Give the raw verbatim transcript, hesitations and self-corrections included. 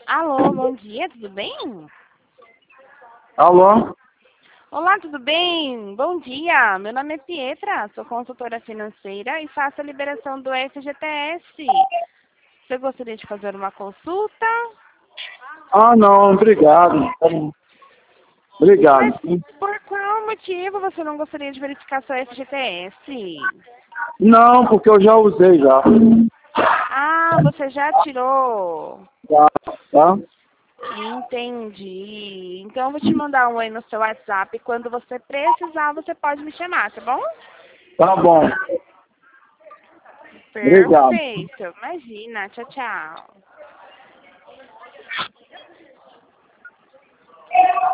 Alô, bom dia, tudo bem? Alô? Olá, tudo bem? Bom dia, meu nome é Pietra, sou consultora financeira e faço a liberação do F G T S. Você gostaria de fazer uma consulta? Ah, não, obrigado. Mas Obrigado. por qual motivo você não gostaria de verificar seu F G T S? Não, porque eu já usei já. Ah, você já tirou. Tá? Tá, Entendi. Então eu vou te mandar um aí no seu WhatsApp. Quando você precisar, você pode me chamar, tá bom? tá bom. Obrigado. Perfeito. Imagina. Tchau, tchau.